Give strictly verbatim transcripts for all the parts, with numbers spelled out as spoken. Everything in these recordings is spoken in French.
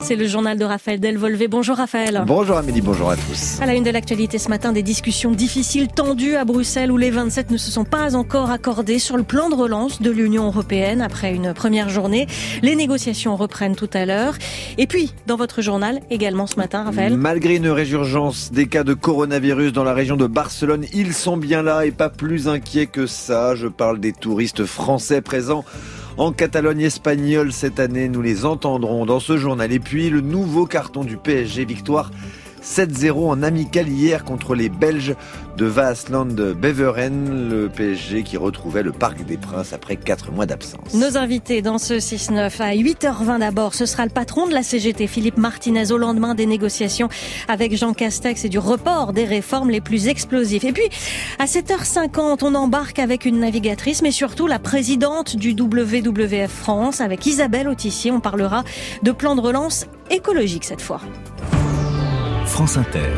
C'est le journal de Raphaël Delvolvé. Bonjour Raphaël. Bonjour Amélie, bonjour à tous. À la une de l'actualité ce matin, des discussions difficiles, tendues à Bruxelles où les vingt-sept ne se sont pas encore accordés sur le plan de relance de l'Union européenne après une première journée. Les négociations reprennent tout à l'heure. Et puis, dans votre journal également ce matin, Raphaël. Malgré une résurgence des cas de coronavirus dans la région de Barcelone, ils sont bien là et pas plus inquiets que ça. Je parle des touristes français présents en Catalogne espagnole cette année. Nous les entendrons dans ce journal. Et puis le nouveau carton du P S G, victoire sept zéro en amical hier contre les Belges de Waasland-Beveren. Le P S G qui retrouvait le Parc des Princes après quatre mois d'absence. Nos invités dans ce six neuf à huit heures vingt d'abord, ce sera le patron de la C G T, Philippe Martinez, au lendemain des négociations avec Jean Castex et du report des réformes les plus explosives. Et puis, à sept heures cinquante, on embarque avec une navigatrice, mais surtout la présidente du W W F France, avec Isabelle Autissier. On parlera de plan de relance écologique cette fois. France Inter.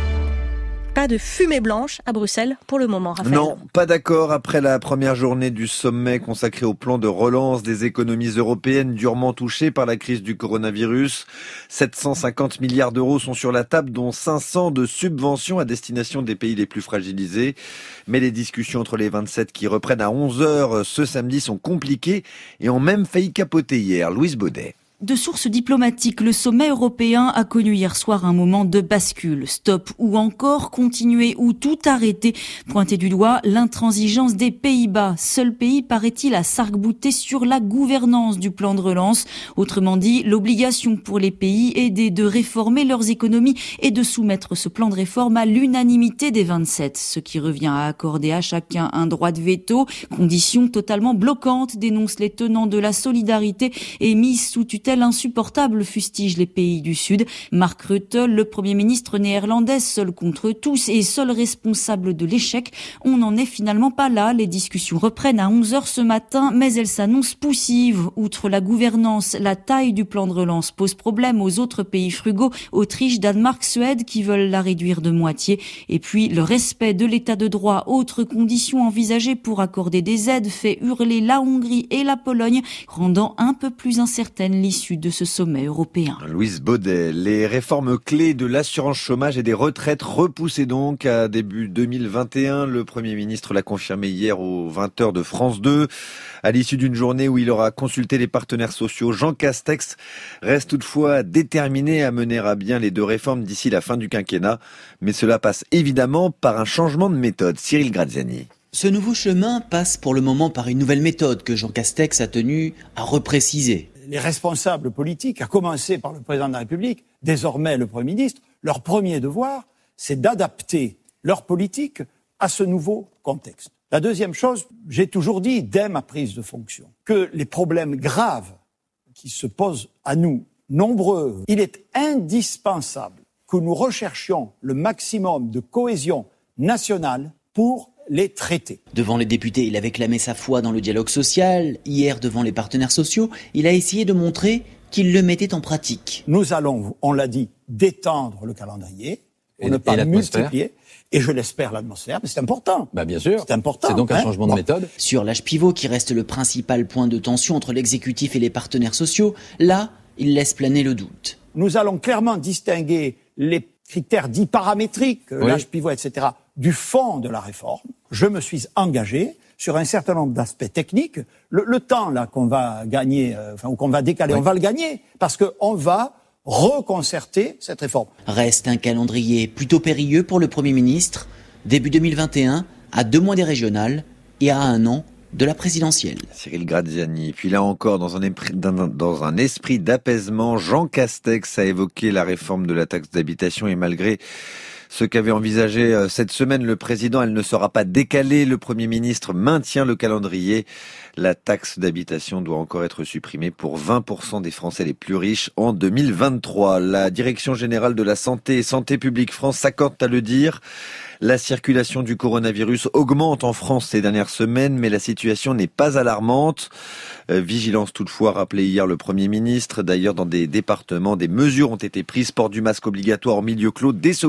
Pas de fumée blanche à Bruxelles pour le moment, Raphaël. Non, pas d'accord après la première journée du sommet consacré au plan de relance des économies européennes durement touchées par la crise du coronavirus. sept cent cinquante milliards d'euros sont sur la table, dont cinq cents de subventions à destination des pays les plus fragilisés. Mais les discussions entre les vingt-sept qui reprennent à onze heures ce samedi sont compliquées et ont même failli capoter hier. Louise Baudet. De sources diplomatiques, le sommet européen a connu hier soir un moment de bascule. Stop ou encore continuer ou tout arrêter. Pointer du doigt l'intransigeance des Pays-Bas. Seul pays, paraît-il, à s'arc-bouter sur la gouvernance du plan de relance. Autrement dit, l'obligation pour les pays aidés de réformer leurs économies et de soumettre ce plan de réforme à l'unanimité des vingt-sept. Ce qui revient à accorder à chacun un droit de veto. Condition totalement bloquante, dénoncent les tenants de la solidarité et mise sous tutelle insupportable, fustigent les pays du Sud. Mark Rutte, le Premier ministre néerlandais, seul contre tous et seul responsable de l'échec. On n'en est finalement pas là. Les discussions reprennent à onze heures ce matin, mais elles s'annoncent poussives. Outre la gouvernance, la taille du plan de relance pose problème aux autres pays frugaux, Autriche, Danemark, Suède, qui veulent la réduire de moitié. Et puis, le respect de l'état de droit, autre condition envisagée pour accorder des aides, fait hurler la Hongrie et la Pologne, rendant un peu plus incertaine l'issue de ce sommet européen. Louise Baudet, les réformes clés de l'assurance chômage et des retraites repoussées donc à début deux mille vingt et un. Le Premier ministre l'a confirmé hier aux vingt heures de France deux. À l'issue d'une journée où il aura consulté les partenaires sociaux, Jean Castex reste toutefois déterminé à mener à bien les deux réformes d'ici la fin du quinquennat. Mais cela passe évidemment par un changement de méthode. Cyril Graziani. Ce nouveau chemin passe pour le moment par une nouvelle méthode que Jean Castex a tenu à repréciser. Les responsables politiques, à commencer par le président de la République, désormais le Premier ministre, leur premier devoir, c'est d'adapter leur politique à ce nouveau contexte. La deuxième chose, j'ai toujours dit, dès ma prise de fonction, que les problèmes graves qui se posent à nous, nombreux, il est indispensable que nous recherchions le maximum de cohésion nationale pour les traiter. Devant les députés, il avait clamé sa foi dans le dialogue social. Hier, devant les partenaires sociaux, il a essayé de montrer qu'il le mettait en pratique. Nous allons, on l'a dit, détendre le calendrier, pour ne pas multiplier. Et je l'espère, l'atmosphère, mais c'est important. Bah bien sûr. C'est important. C'est donc un hein changement bon. de méthode. Sur l'âge pivot, qui reste le principal point de tension entre l'exécutif et les partenaires sociaux, là, il laisse planer le doute. Nous allons clairement distinguer les critères dits paramétriques, oui. l'âge pivot, et cetera, du fond de la réforme. Je me suis engagé sur un certain nombre d'aspects techniques. Le, le temps là qu'on va gagner, euh, enfin ou qu'on va décaler, oui. on va le gagner parce que on va reconcerter cette réforme. Reste un calendrier plutôt périlleux pour le Premier ministre. Début deux mille vingt et un, à deux mois des régionales et à un an de la présidentielle. Cyril Graziani. Puis là encore, dans un, épri, dans, dans un esprit d'apaisement, Jean Castex a évoqué la réforme de la taxe d'habitation et malgré ce qu'avait envisagé cette semaine le président, elle ne sera pas décalée. Le Premier ministre maintient le calendrier. La taxe d'habitation doit encore être supprimée pour vingt pour cent des Français les plus riches en deux mille vingt-trois. La Direction générale de la santé et Santé publique France s'accorde à le dire. La circulation du coronavirus augmente en France ces dernières semaines, mais la situation n'est pas alarmante. Euh, vigilance toutefois, rappelé hier le Premier ministre. D'ailleurs, dans des départements, des mesures ont été prises. Port du masque obligatoire en milieu clos dès ce week-end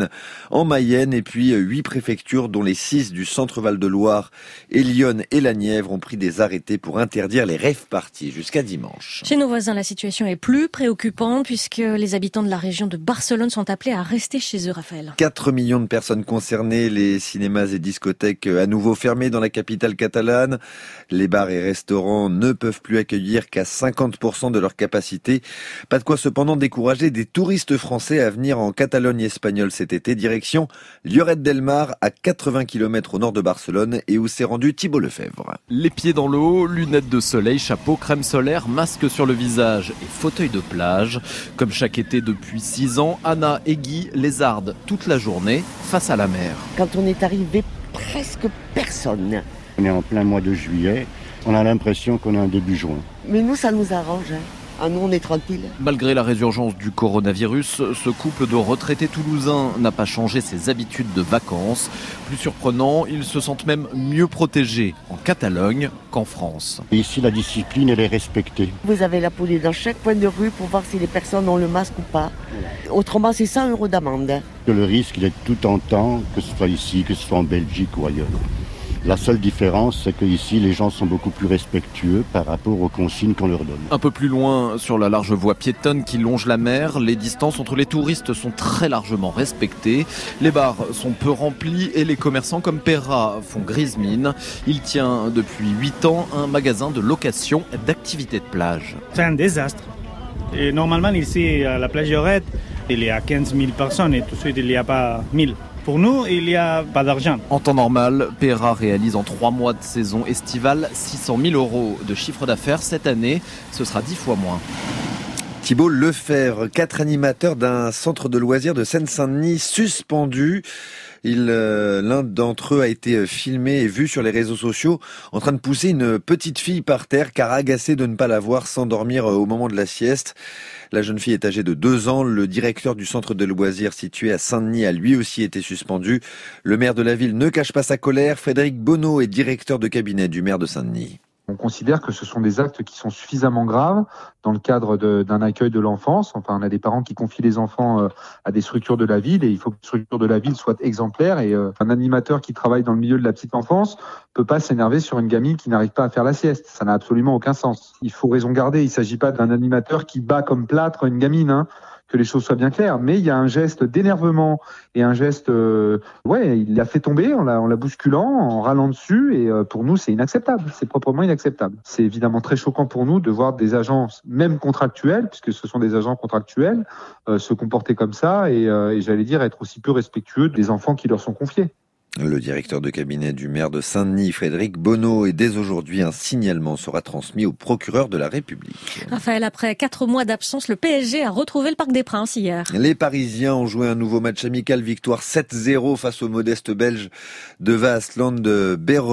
Sainte-Hélène en Mayenne. Et puis huit préfectures, dont les six du centre Val-de-Loire et Lyon et la Nièvre, ont pris des arrêtés pour interdire les rave-parties jusqu'à dimanche. Chez nos voisins, la situation est plus préoccupante puisque les habitants de la région de Barcelone sont appelés à rester chez eux, Raphaël. quatre millions de personnes concernées, les cinémas et discothèques à nouveau fermés dans la capitale catalane. Les bars et restaurants ne peuvent plus accueillir qu'à cinquante pour cent de leur capacité. Pas de quoi cependant décourager des touristes français à venir en Catalogne espagnole cet été. Direction Lloret del Mar, à quatre-vingts kilomètres au nord de Barcelone, et où s'est rendu Thibault Lefebvre. Les pieds dans l'eau, lunettes de soleil, chapeau, crème solaire, masque sur le visage et fauteuil de plage. Comme chaque été depuis six ans, Anna et Guy lézardent toute la journée face à la mer. Quand on est arrivé, presque personne. On est en plein mois de juillet, on a l'impression qu'on est en début juin. Mais nous, ça nous arrange. Hein. Ah, nous, on est tranquille. Malgré la résurgence du coronavirus, ce couple de retraités toulousains n'a pas changé ses habitudes de vacances. Plus surprenant, ils se sentent même mieux protégés en Catalogne qu'en France. Et ici, la discipline, elle est respectée. Vous avez la police dans chaque coin de rue pour voir si les personnes ont le masque ou pas. Autrement, c'est cent euros d'amende. Le risque, il est tout en temps, que ce soit ici, que ce soit en Belgique ou ailleurs. La seule différence, c'est qu'ici, les gens sont beaucoup plus respectueux par rapport aux consignes qu'on leur donne. Un peu plus loin, sur la large voie piétonne qui longe la mer, les distances entre les touristes sont très largement respectées. Les bars sont peu remplis et les commerçants comme Perra font grise mine. Il tient depuis huit ans un magasin de location d'activités de plage. C'est un désastre. Et normalement, ici, à la plage Lloret, il y a quinze mille personnes et tout de suite, il n'y a pas mille. Pour nous, il n'y a pas d'argent. En temps normal, Perra réalise en trois mois de saison estivale six cent mille euros de chiffre d'affaires. Cette année, ce sera dix fois moins. Thibault Lefebvre, quatre animateurs d'un centre de loisirs de Seine-Saint-Denis suspendus. Il, euh, l'un d'entre eux a été filmé et vu sur les réseaux sociaux en train de pousser une petite fille par terre car agacé de ne pas la voir s'endormir au moment de la sieste. La jeune fille est âgée de deux ans. Le directeur du centre de loisirs situé à Saint-Denis a lui aussi été suspendu. Le maire de la ville ne cache pas sa colère. Frédéric Bonneau est directeur de cabinet du maire de Saint-Denis. On considère que ce sont des actes qui sont suffisamment graves dans le cadre de, d'un accueil de l'enfance. Enfin, on a des parents qui confient les enfants euh, à des structures de la ville et il faut que les structures de la ville soient exemplaires. Et euh, un animateur qui travaille dans le milieu de la petite enfance peut pas s'énerver sur une gamine qui n'arrive pas à faire la sieste. Ça n'a absolument aucun sens. Il faut raison garder. Il s'agit pas d'un animateur qui bat comme plâtre une gamine, hein. Que les choses soient bien claires, mais il y a un geste d'énervement et un geste, euh, ouais, il l'a fait tomber en la, en la bousculant, en râlant dessus, et euh, pour nous c'est inacceptable, c'est proprement inacceptable. C'est évidemment très choquant pour nous de voir des agents, même contractuels, puisque ce sont des agents contractuels, euh, se comporter comme ça et, euh, et j'allais dire être aussi peu respectueux des enfants qui leur sont confiés. Le directeur de cabinet du maire de Saint-Denis, Frédéric Bonneau, et dès aujourd'hui, un signalement sera transmis au procureur de la République. Raphaël, après quatre mois d'absence, le P S G a retrouvé le Parc des Princes hier. Les Parisiens ont joué un nouveau match amical, victoire sept zéro face aux modestes Belges de Waasland de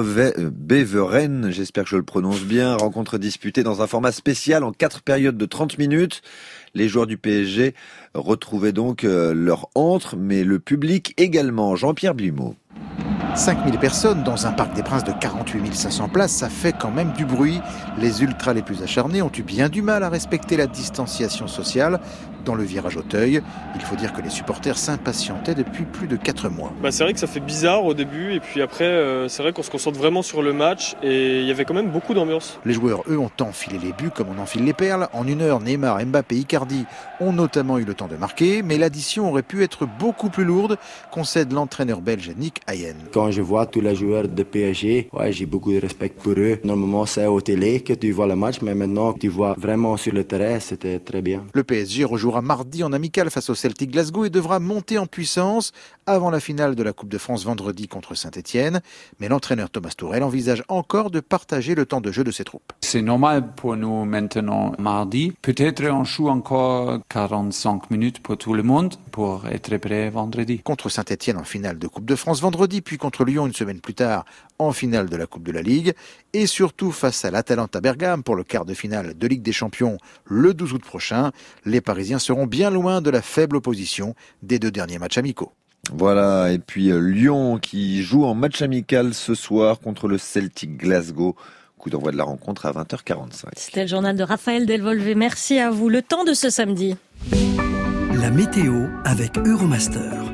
Beveren, j'espère que je le prononce bien. Rencontre disputée dans un format spécial en quatre périodes de trente minutes. Les joueurs du P S G retrouvaient donc leur antre, mais le public également. Jean-Pierre Blimeau. cinq mille personnes dans un Parc des Princes de quarante-huit mille cinq cents places, ça fait quand même du bruit. Les ultras les plus acharnés ont eu bien du mal à respecter la distanciation sociale. Dans le virage Auteuil, il faut dire que les supporters s'impatientaient depuis plus de quatre mois. Bah c'est vrai que ça fait bizarre au début et puis après euh, c'est vrai qu'on se concentre vraiment sur le match et il y avait quand même beaucoup d'ambiance. Les joueurs eux ont enfilé les buts comme on enfile les perles. En une heure, Neymar, Mbappé, Icardi ont notamment eu le temps de marquer, mais l'addition aurait pu être beaucoup plus lourde, concède l'entraîneur belge Nick Hayen. Quand je vois tous les joueurs de P S G, ouais, j'ai beaucoup de respect pour eux. Normalement c'est au télé que tu vois le match, mais maintenant tu vois vraiment sur le terrain, c'était très bien. Le P S G rejouera mardi en amical face au Celtic Glasgow et devra monter en puissance avant la finale de la Coupe de France vendredi contre Saint-Etienne. Mais l'entraîneur Thomas Tuchel envisage encore de partager le temps de jeu de ses troupes. C'est normal pour nous maintenant mardi. Peut-être on joue encore quarante-cinq minutes pour tout le monde pour être prêt vendredi. Contre Saint-Etienne en finale de Coupe de France vendredi, puis contre Lyon une semaine plus tard en finale de la Coupe de la Ligue. Et surtout face à l'Atalanta Bergame pour le quart de finale de Ligue des Champions le douze août prochain. Les Parisiens seront bien loin de la faible opposition des deux derniers matchs amicaux. Voilà, et puis euh, Lyon qui joue en match amical ce soir contre le Celtic Glasgow. Coup d'envoi de la rencontre à vingt heures quarante-cinq. C'était le journal de Raphaël Delvolvé. Merci à vous. Le temps de ce samedi. La météo avec Euromaster.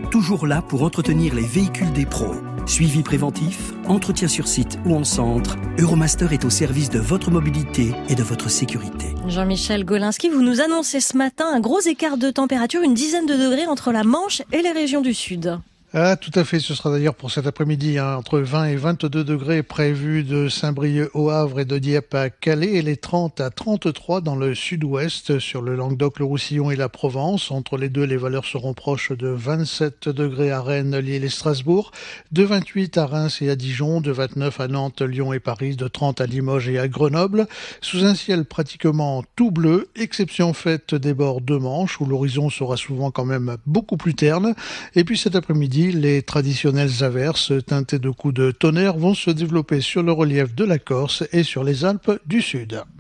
toujours là pour entretenir les véhicules des pros. Suivi préventif, entretien sur site ou en centre, Euromaster est au service de votre mobilité et de votre sécurité. Jean-Michel Golinski, vous nous annoncez ce matin un gros écart de température, une dizaine de degrés entre la Manche et les régions du Sud. Ah, tout à fait. Ce sera d'ailleurs pour cet après-midi, hein, entre vingt et vingt-deux degrés prévus de Saint-Brieuc au Havre et de Dieppe à Calais, et les trente à trente-trois dans le sud-ouest, sur le Languedoc, le Roussillon et la Provence. Entre les deux, les valeurs seront proches de vingt-sept degrés à Rennes, Lille et Strasbourg, de vingt-huit à Reims et à Dijon, de vingt-neuf à Nantes, Lyon et Paris, de trente à Limoges et à Grenoble, sous un ciel pratiquement tout bleu, exception faite des bords de Manche, où l'horizon sera souvent quand même beaucoup plus terne. Et puis cet après-midi, les traditionnelles averses teintées de coups de tonnerre vont se développer sur le relief de la Corse et sur les Alpes du Sud.